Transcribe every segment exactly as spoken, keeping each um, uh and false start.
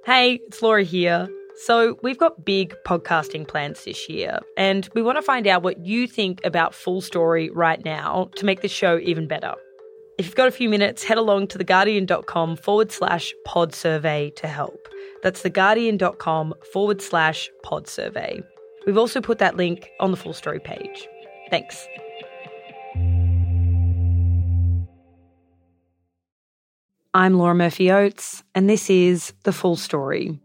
Hey, it's Laura here. So we've got big podcasting plans this year, and we want to find out what you think about Full Story right now to make this show even better. If you've got a few minutes, head along to theguardian.com forward slash pod survey to help. That's theguardian.com forward slash pod survey. We've also put that link on the Full Story page. Thanks. I'm Laura Murphy-Oates, and this is The Full Story.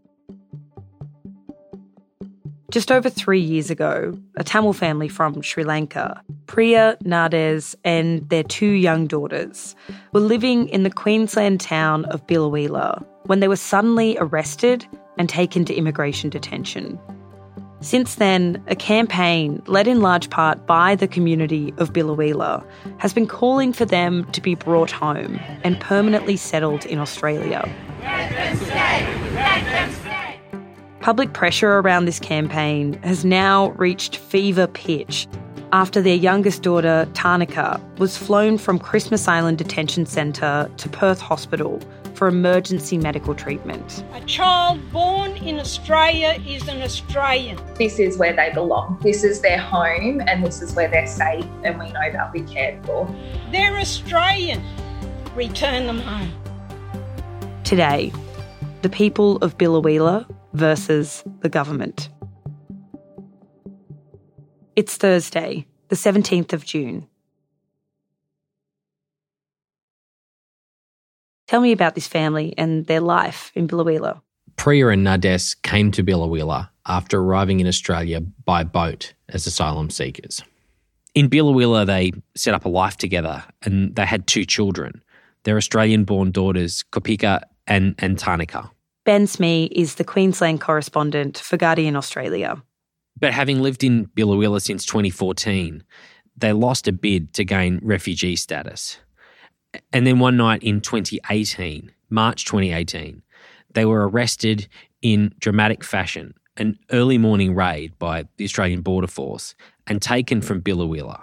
Just over three years ago, a Tamil family from Sri Lanka, Priya, Nades and their two young daughters, were living in the Queensland town of Biloela when they were suddenly arrested and taken to immigration detention. Since then, a campaign led in large part by the community of Biloela has been calling for them to be brought home and permanently settled in Australia. Let them stay! Let them stay! Public pressure around this campaign has now reached fever pitch after their youngest daughter, Tarnika, was flown from Christmas Island Detention Centre to Perth Hospital for emergency medical treatment. A child born in Australia is an Australian. This is where they belong. This is their home and this is where they're safe and we know they'll be cared for. They're Australian. Return them home. Today, the people of Biloela versus the government. It's Thursday, the seventeenth of June. Tell me about this family and their life in Biloela. Priya and Nades came to Biloela after arriving in Australia by boat as asylum seekers. In Biloela, they set up a life together and they had two children, their Australian-born daughters, Kopika and, and Tarnika. Ben Smee is the Queensland correspondent for Guardian Australia. But having lived in Biloela since twenty fourteen, they lost a bid to gain refugee status. And then one night in twenty eighteen, March twenty eighteen, they were arrested in dramatic fashion, an early morning raid by the Australian Border Force, and taken from Biloela.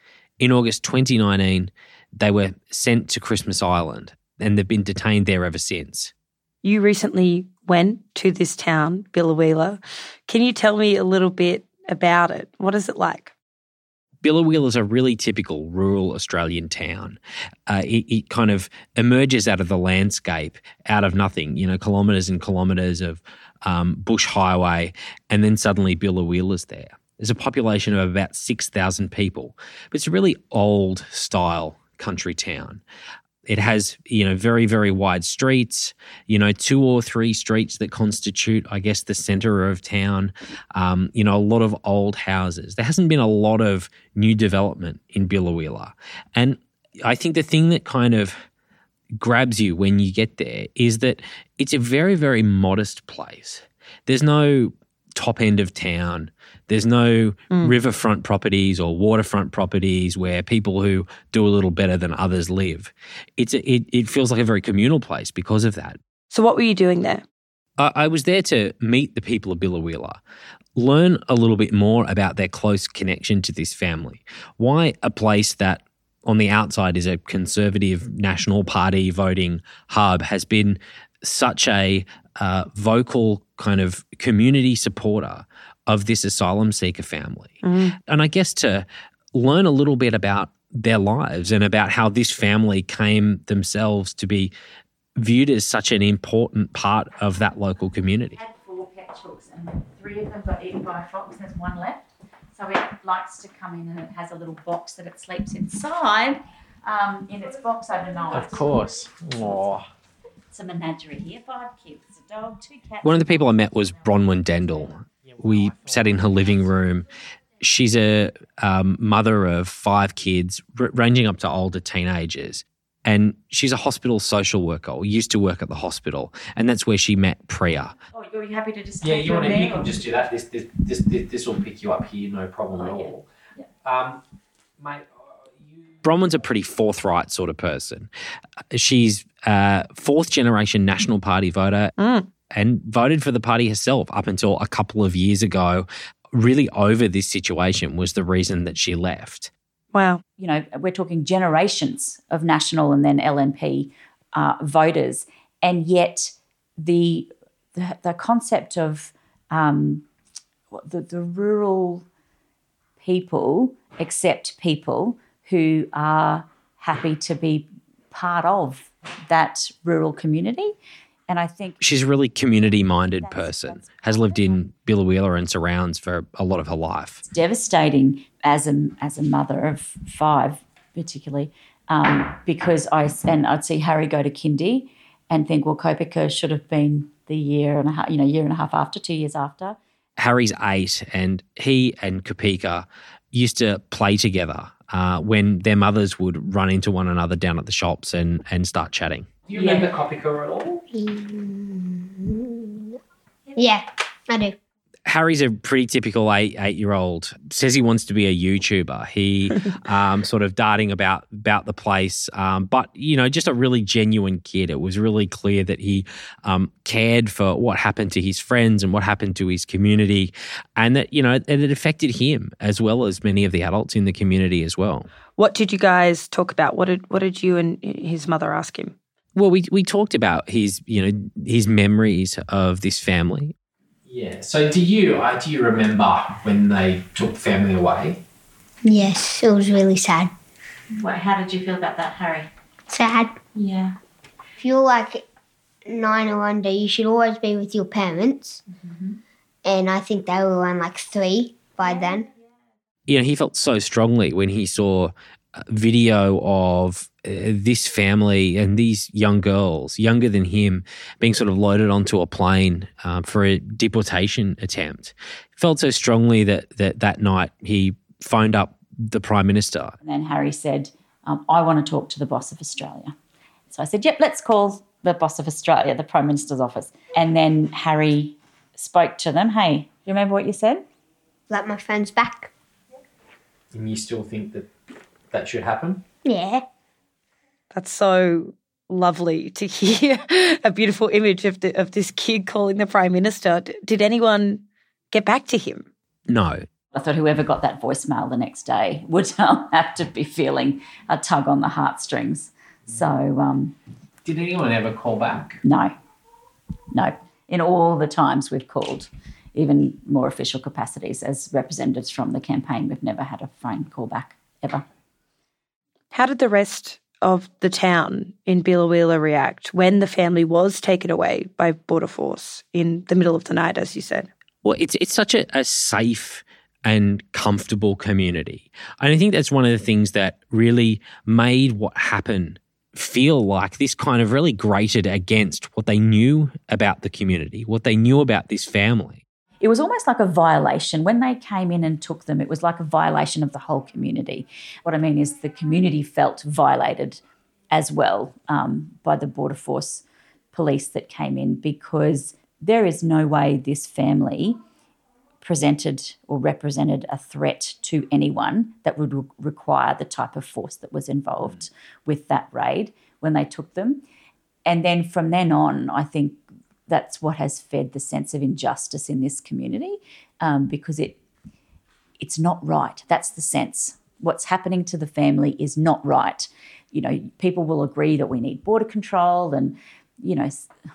In August twenty nineteen, they were sent to Christmas Island, and they've been detained there ever since. You recently went to this town, Biloela. Can you tell me a little bit about it? What is it like? Biloela is a really typical rural Australian town. Uh, it, it kind of emerges out of the landscape, out of nothing, you know, kilometres and kilometres of um, bush highway, and then suddenly Biloela's there. There's a population of about six thousand people, but it's a really old-style country town. It has, you know, very, very wide streets, you know, two or three streets that constitute, I guess, the centre of town, um, you know, a lot of old houses. There hasn't been a lot of new development in Biloela. And I think the thing that kind of grabs you when you get there is that it's a very, very modest place. There's no top end of town. There's no mm. riverfront properties or waterfront properties where people who do a little better than others live. It's a, it, it feels like a very communal place because of that. So what were you doing there? I, I was there to meet the people of Biloela, learn a little bit more about their close connection to this family. Why a place that on the outside is a Conservative National Party voting hub has been such a uh, vocal kind of community supporter of this asylum seeker family. Mm. And I guess to learn a little bit about their lives and about how this family came themselves to be viewed as such an important part of that local community. We had four pet chooks and three of them got eaten by a fox and there's one left. So it likes to come in and it has a little box that it sleeps inside. Um, in its box overnight. Of course. Aww. It's a menagerie here, five kids, a dog, two cats. One of the people I met was Bronwyn Dendel. We sat in her living room. She's a um, mother of five kids, r- ranging up to older teenagers. And she's a hospital social worker, or used to work at the hospital. And that's where she met Priya. Oh, you're happy to just Yeah, take you, want to, you or? can just do that. This this, this this this will pick you up here, no problem oh, at yeah. all. Yeah. Um, mate, you... Bronwyn's a pretty forthright sort of person. She's a fourth-generation National Party voter mm. and voted for the party herself up until a couple of years ago. Really over this situation was the reason that she left. Wow. You know, we're talking generations of National and then L N P uh, voters, and yet the the, the concept of um, the, the rural people accept people who are happy to be part of that rural community. And I think she's a really community-minded person, has lived in Biloela and surrounds for a lot of her life. It's devastating as a, as a mother of five particularly, um, because I, and I'd see Harry go to kindy and think, well, Kopeka should have been the year and a half, you know, year and a half after, two years after. Harry's eight and he and Kopeka used to play together uh, when their mothers would run into one another down at the shops and, and start chatting. Do you remember yeah. Kopeka at all? Yeah, I do. Harry's a pretty typical eight, eight-year-old. Says he wants to be a YouTuber. He um, sort of darting about about the place, um, but, you know, just a really genuine kid. It was really clear that he um, cared for what happened to his friends and what happened to his community, and that, you know, it, it affected him as well as many of the adults in the community as well. What did you guys talk about? What did what did you and his mother ask him? Well, we we talked about his, you know, his memories of this family. Yeah. So do you uh, do you remember when they took the family away? Yes, it was really sad. Well, how did you feel about that, Harry? Sad. Yeah. If you're like nine or under, you should always be with your parents. Mm-hmm. And I think they were around like three by then. You know, he felt so strongly when he saw a video of uh, this family and these young girls, younger than him, being sort of loaded onto a plane um, for a deportation attempt. He felt so strongly that, that that night he phoned up the Prime Minister. And then Harry said, um, I want to talk to the boss of Australia. So I said, yep, let's call the boss of Australia, the Prime Minister's office. And then Harry spoke to them. Hey, do you remember what you said? Like my friends back. And you still think that that should happen? Yeah. That's so lovely to hear a beautiful image of the, of this kid calling the Prime Minister. D- did anyone get back to him? No. I thought whoever got that voicemail the next day would um, have to be feeling a tug on the heartstrings. So, um, did anyone ever call back? No. No. In all the times we've called, even more official capacities as representatives from the campaign, we've never had a phone call back ever. How did the rest of the town in Biloela react when the family was taken away by Border Force in the middle of the night, as you said? Well, it's it's such a, a safe and comfortable community. And I think that's one of the things that really made what happened feel like this kind of really grated against what they knew about the community, what they knew about this family. It was almost like a violation. When they came in and took them, it was like a violation of the whole community. What I mean is the community felt violated as well um, by the Border Force police that came in, because there is no way this family presented or represented a threat to anyone that would re- require the type of force that was involved with that raid when they took them. And then from then on, I think that's what has fed the sense of injustice in this community, um, because it it's not right. That's the sense. What's happening to the family is not right. You know, people will agree that we need border control, and, you know,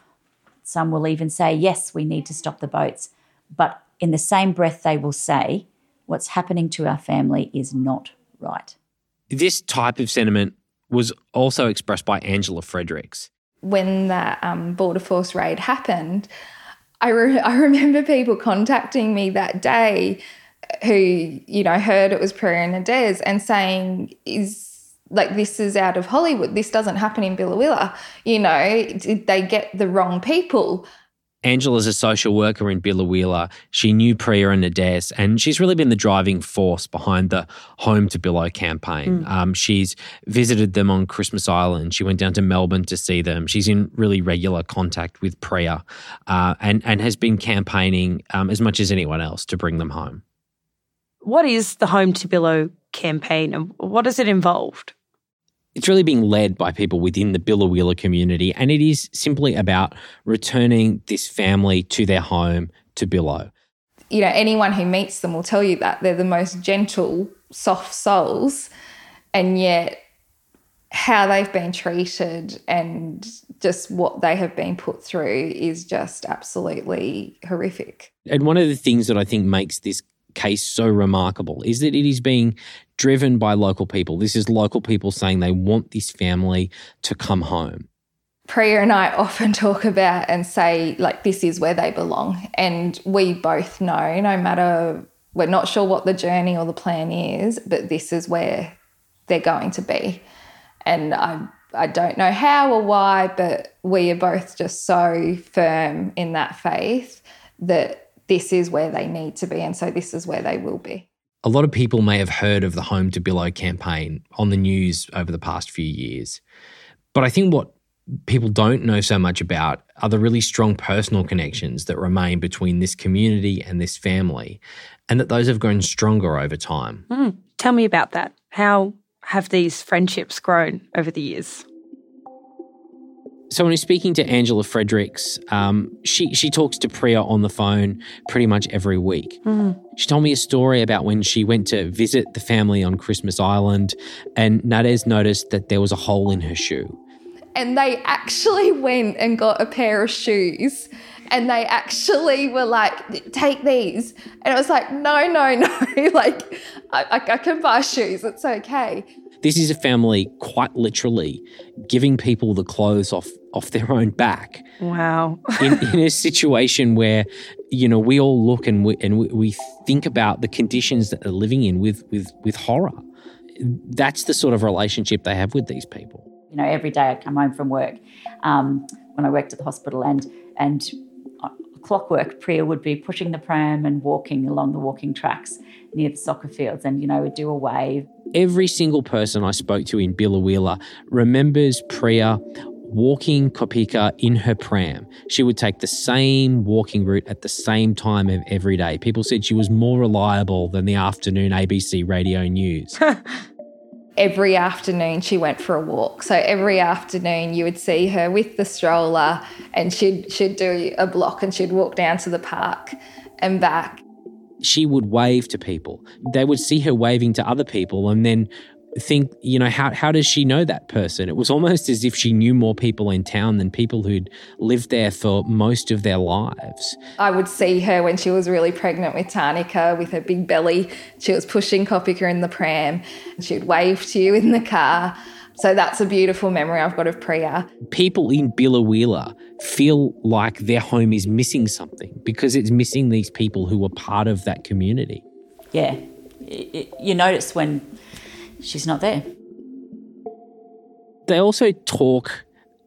some will even say, yes, we need to stop the boats. But in the same breath, they will say, what's happening to our family is not right. This type of sentiment was also expressed by Angela Fredericks. When that um, Border Force raid happened, I, re- I remember people contacting me that day who, you know, heard it was Priya and Nadez and saying, is like, this is out of Hollywood. This doesn't happen in Biloela. You know, did they get the wrong people? Angela's a social worker in Biloela. She knew Priya and Nadez, and she's really been the driving force behind the Home to Bilo campaign. Mm. Um, she's visited them on Christmas Island. She went down to Melbourne to see them. She's in really regular contact with Priya uh, and, and has been campaigning um, as much as anyone else to bring them home. What is the Home to Bilo campaign and what has it involved? It's really being led by people within the Biloela community, and it is simply about returning this family to their home, to Bilo. You know, anyone who meets them will tell you that they're the most gentle, soft souls, and yet how they've been treated and just what they have been put through is just absolutely horrific. And one of the things that I think makes this case so remarkable is that it is being driven by local people. This is local people saying they want this family to come home. Priya and I often talk about and say, like, this is where they belong. And we both know, no matter, we're not sure what the journey or the plan is, but this is where they're going to be. And I I don't know how or why, but we are both just so firm in that faith that this is where they need to be, and so this is where they will be. A lot of people may have heard of the Home to Billow campaign on the news over the past few years. But I think what people don't know so much about are the really strong personal connections that remain between this community and this family, and that those have grown stronger over time. Mm, tell me about that. How have these friendships grown over the years? So when I was speaking to Angela Fredericks, um, she, she talks to Priya on the phone pretty much every week. Mm. She told me a story about when she went to visit the family on Christmas Island and Nadez noticed that there was a hole in her shoe. And they actually went and got a pair of shoes and they actually were like, take these. And I was like, no, no, no. like, I, I can buy shoes. It's okay. This is a family quite literally giving people the clothes off, off their own back. Wow. in, in a situation where, you know, we all look and we, and we, we think about the conditions that they're living in with, with, with horror. That's the sort of relationship they have with these people. You know, every day I'd come home from work um, when I worked at the hospital and and clockwork, Priya would be pushing the pram and walking along the walking tracks near the soccer fields and, you know, would do a wave. Every single person I spoke to in Biloela remembers Priya walking Kopika in her pram. She would take the same walking route at the same time of every day. People said she was more reliable than the afternoon A B C radio news. Every afternoon she went for a walk. So every afternoon you would see her with the stroller and she'd, she'd do a block and she'd walk down to the park and back. She would wave to people. They would see her waving to other people and then think, you know, how how does she know that person? It was almost as if she knew more people in town than people who'd lived there for most of their lives. I would see her when she was really pregnant with Tarnika with her big belly. She was pushing Kopika in the pram. She'd wave to you in the car. So that's a beautiful memory I've got of Priya. People in Biloela feel like their home is missing something because it's missing these people who were part of that community. Yeah, you notice when she's not there. They also talk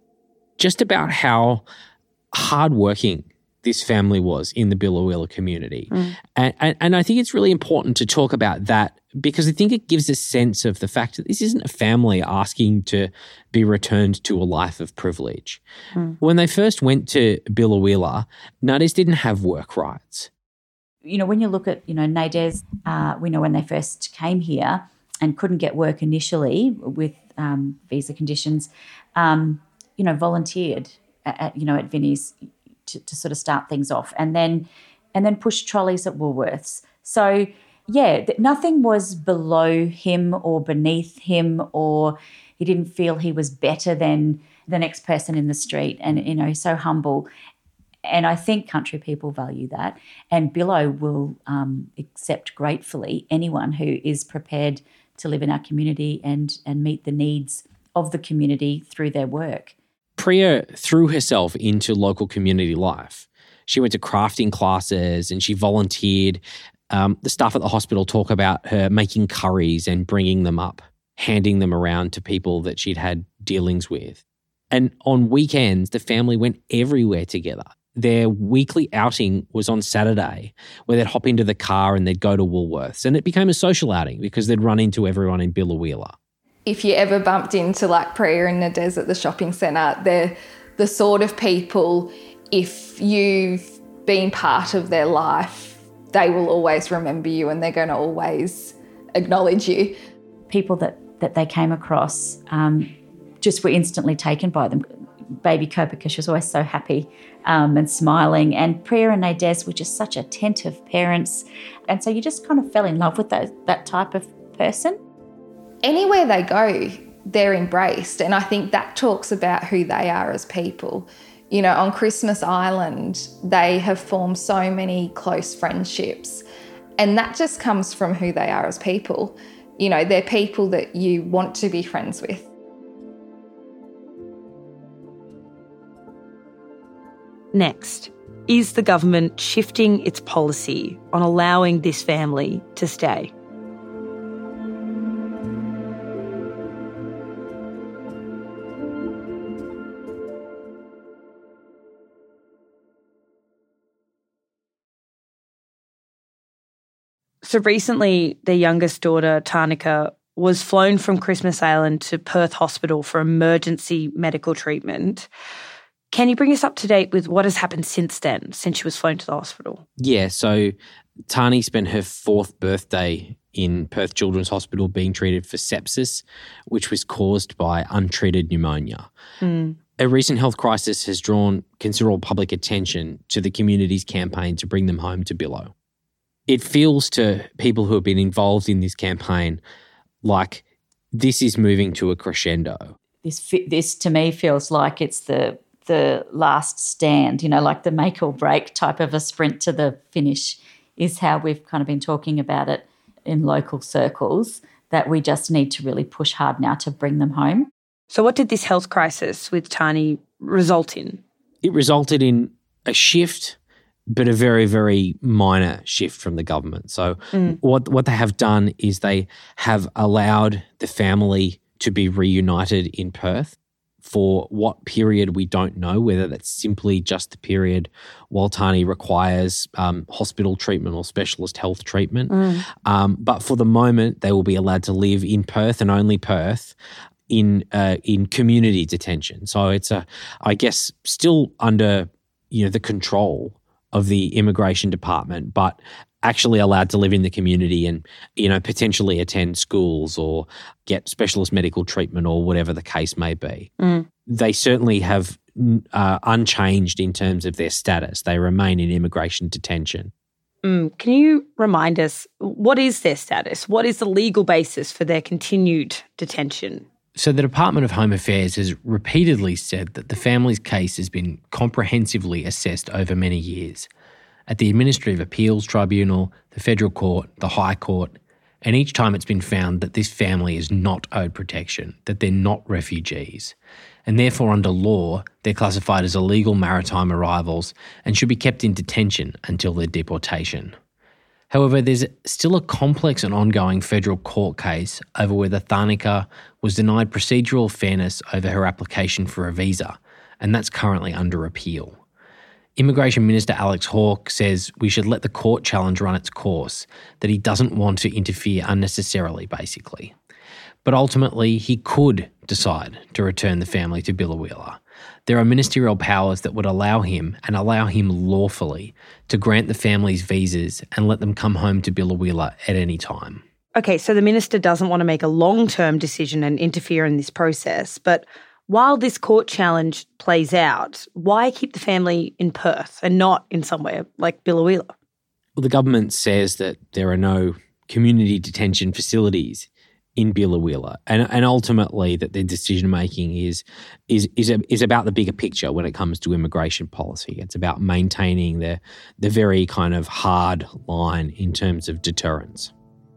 just about how hardworking this family was in the Biloela community. Mm. And, and, and I think it's really important to talk about that because I think it gives a sense of the fact that this isn't a family asking to be returned to a life of privilege. Mm. When they first went to Biloela, Nadez didn't have work rights. You know, when you look at, you know, Nadez, uh, we know when they first came here and couldn't get work initially with um, visa conditions, um, you know, volunteered, at, you know, at Vinnie's to, to sort of start things off and then and then pushed trolleys at Woolworths. So, yeah, th- nothing was below him or beneath him or he didn't feel he was better than the next person in the street and, you know, he's so humble. And I think country people value that. And Billow will um, accept gratefully anyone who is prepared to live in our community and, and meet the needs of the community through their work. Priya threw herself into local community life. She went to crafting classes and she volunteered. Um, the staff at the hospital talk about her making curries and bringing them up, handing them around to people that she'd had dealings with. And on weekends, the family went everywhere together. Their weekly outing was on Saturday where they'd hop into the car and they'd go to Woolworths. And it became a social outing because they'd run into everyone in Biloela. If you ever bumped into like Priya and Nadez at the shopping centre, they're the sort of people, if you've been part of their life, they will always remember you and they're going to always acknowledge you. People that, that they came across um, just were instantly taken by them. Baby Kopika, she was always so happy um, and smiling. And Priya and Nadez were just such attentive parents. And so you just kind of fell in love with that, that type of person. Anywhere they go, they're embraced. And I think that talks about who they are as people. You know, on Christmas Island, they have formed so many close friendships, and that just comes from who they are as people. You know, they're people that you want to be friends with. Next, is the government shifting its policy on allowing this family to stay? So recently, their youngest daughter, Tarnika, was flown from Christmas Island to Perth Hospital for emergency medical treatment. Can you bring us up to date with what has happened since then, since she was flown to the hospital? Yeah, so Tani spent her fourth birthday in Perth Children's Hospital being treated for sepsis, which was caused by untreated pneumonia. Mm. A recent health crisis has drawn considerable public attention to the community's campaign to bring them home to Billow. It feels to people who have been involved in this campaign like this is moving to a crescendo. This this to me feels like it's the the last stand, you know, like the make or break type of a sprint to the finish is how we've kind of been talking about it in local circles, that we just need to really push hard now to bring them home. So what did this health crisis with Tani result in? It resulted in a shift, but a very, very minor shift from the government. So mm. what what they have done is they have allowed the family to be reunited in Perth for what period we don't know, whether that's simply just the period while Tani requires um, hospital treatment or specialist health treatment. Mm. Um, but for the moment, they will be allowed to live in Perth and only Perth in uh, in community detention. So it's, a, I guess, still under you know the control of the immigration department, but actually allowed to live in the community and, you know, potentially attend schools or get specialist medical treatment or whatever the case may be. Mm. They certainly have uh, unchanged in terms of their status. They remain in immigration detention. Mm. Can you remind us, what is their status? What is the legal basis for their continued detention? So the Department of Home Affairs has repeatedly said that the family's case has been comprehensively assessed over many years at the Administrative Appeals Tribunal, the Federal Court, the High Court, and each time it's been found that this family is not owed protection, that they're not refugees, and therefore under law they're classified as illegal maritime arrivals and should be kept in detention until their deportation. However, there's still a complex and ongoing federal court case over whether Tarnika was denied procedural fairness over her application for a visa, and that's currently under appeal. Immigration Minister Alex Hawke says we should let the court challenge run its course, that he doesn't want to interfere unnecessarily, basically. But ultimately, he could decide to return the family to Biloela. There are ministerial powers that would allow him, and allow him lawfully, to grant the families visas and let them come home to Biloela at any time. Okay, so the minister doesn't want to make a long-term decision and interfere in this process, but while this court challenge plays out, why keep the family in Perth and not in somewhere like Biloela? Well, the government says that there are no community detention facilities in Biloela, and and ultimately that their decision making is is is a, is about the bigger picture when it comes to immigration policy. It's about maintaining the the very kind of hard line in terms of deterrence.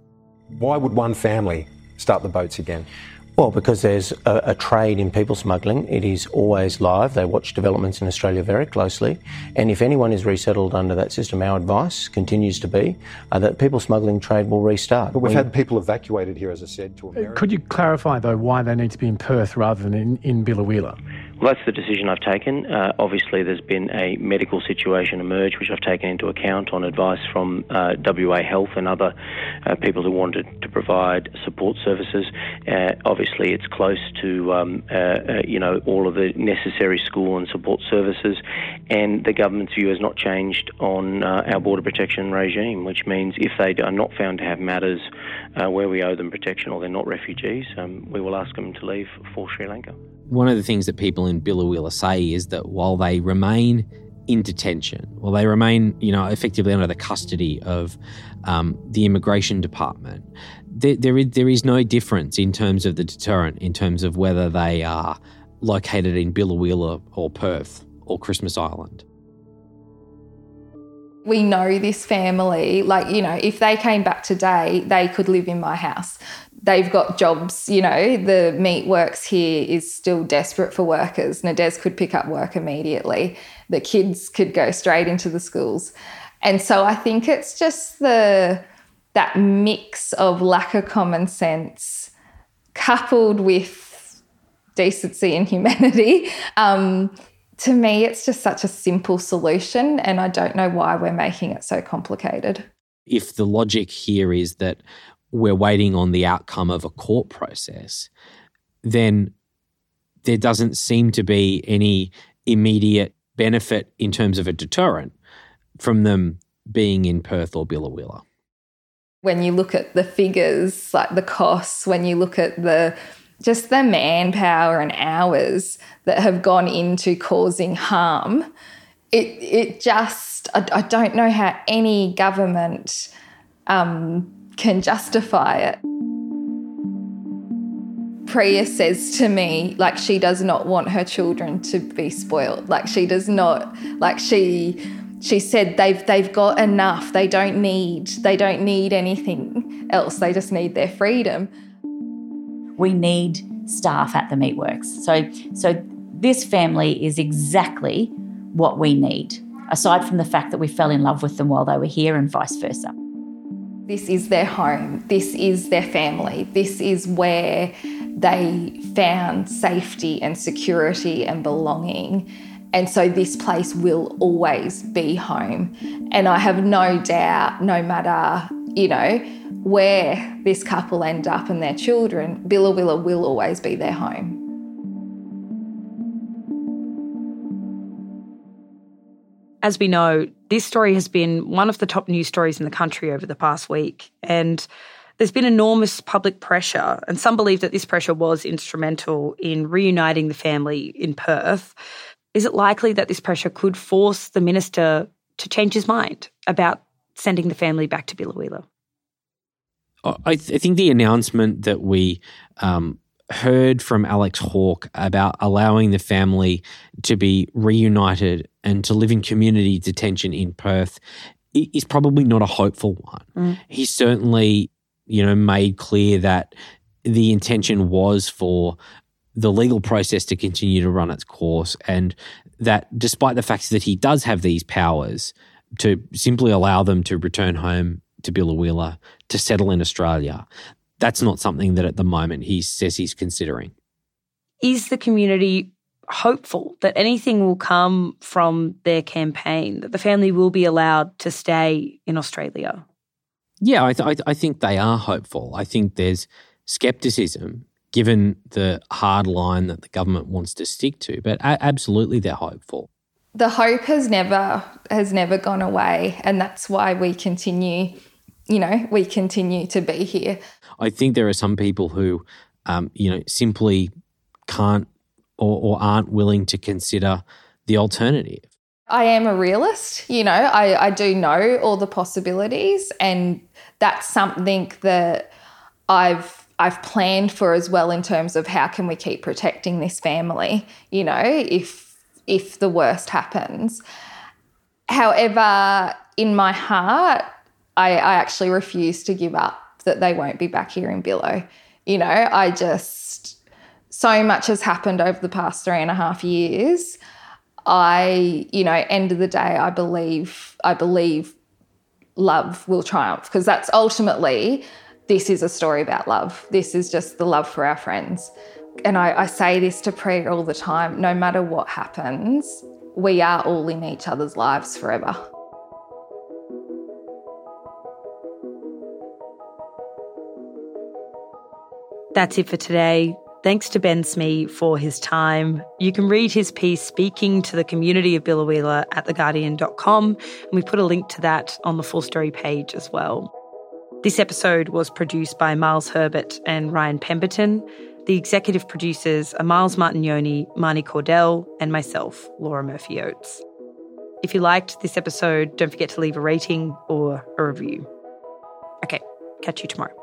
Why would one family start the boats again? Well, because there's a, a trade in people smuggling. It is always live. They watch developments in Australia very closely. And if anyone is resettled under that system, our advice continues to be uh, that people smuggling trade will restart. But we've we, had people evacuated here, as I said, to America. Could you clarify, though, why they need to be in Perth rather than in, in Biloela? Well, that's the decision I've taken. Uh, obviously, there's been a medical situation emerge, which I've taken into account on advice from uh, W A Health and other uh, people who wanted to provide support services. Uh, obviously, it's close to, um, uh, uh, you know, all of the necessary school and support services. And the government's view has not changed on uh, our border protection regime, which means if they are not found to have matters uh, where we owe them protection or they're not refugees, um, we will ask them to leave for Sri Lanka. One of the things that people in Biloela say is that while they remain in detention. Well, they remain, you know, effectively under the custody of um, the Immigration Department. There, there, is, there is no difference in terms of the deterrent, in terms of whether they are located in Biloela or Perth or Christmas Island. We know this family, like, you know, if they came back today, they could live in my house. They've got jobs, you know, the Meat Works here is still desperate for workers. Nadez could pick up work immediately. The kids could go straight into the schools. And so I think it's just the that mix of lack of common sense coupled with decency and humanity. Um, to me, it's just such a simple solution, and I don't know why we're making it so complicated. If the logic here is that we're waiting on the outcome of a court process, then there doesn't seem to be any immediate benefit in terms of a deterrent from them being in Perth or Biloela. When you look at the figures, like the costs, when you look at the just the manpower and hours that have gone into causing harm, it it just, I, I don't know how any government um, can justify it. Priya says to me, like, she does not want her children to be spoiled. Like, she does not, like, she she said they've they've got enough. They don't need, they don't need anything else. They just need their freedom. We need staff at the Meatworks. So, so this family is exactly what we need, aside from the fact that we fell in love with them while they were here and vice versa. This is their home. This is their family. This is where they found safety and security and belonging. And so this place will always be home. And I have no doubt, no matter, you know, where this couple end up and their children, Biloela will always be their home. As we know, this story has been one of the top news stories in the country over the past week, and there's been enormous public pressure, and some believe that this pressure was instrumental in reuniting the family in Perth. Is it likely that this pressure could force the minister to change his mind about sending the family back to Biloela? I, th- I think the announcement that we um, heard from Alex Hawke about allowing the family to be reunited and to live in community detention in Perth is probably not a hopeful one. Mm. He certainly, you know, made clear that the intention was for the legal process to continue to run its course, and that despite the fact that he does have these powers to simply allow them to return home to Biloela, to settle in Australia, that's not something that at the moment he says he's considering. Is the community hopeful that anything will come from their campaign, that the family will be allowed to stay in Australia? Yeah, I, th- I think they are hopeful. I think there's scepticism given the hard line that the government wants to stick to, but a- absolutely they're hopeful. The hope has never has never gone away, and that's why we continue, you know, we continue to be here. I think there are some people who, um, you know, simply can't or, or aren't willing to consider the alternative. I am a realist, you know, I, I do know all the possibilities, and that's something that I've I've planned for as well in terms of how can we keep protecting this family, you know, if if the worst happens. However, in my heart, I, I actually refuse to give up that they won't be back here in Bilo. You know, I just, so much has happened over the past three and a half years. I, you know, end of the day, I believe, I believe love will triumph, because that's ultimately, this is a story about love. This is just the love for our friends. And I, I say this to Priya all the time, no matter what happens, we are all in each other's lives forever. That's it for today. Thanks to Ben Smee for his time. You can read his piece Speaking to the Community of Biloela at the guardian dot com, and we put a link to that on the full story page as well. This episode was produced by Miles Herbert and Ryan Pemberton. The executive producers are Miles Martignoni, Marnie Cordell, and myself, Laura Murphy-Oates. If you liked this episode, don't forget to leave a rating or a review. Okay, catch you tomorrow.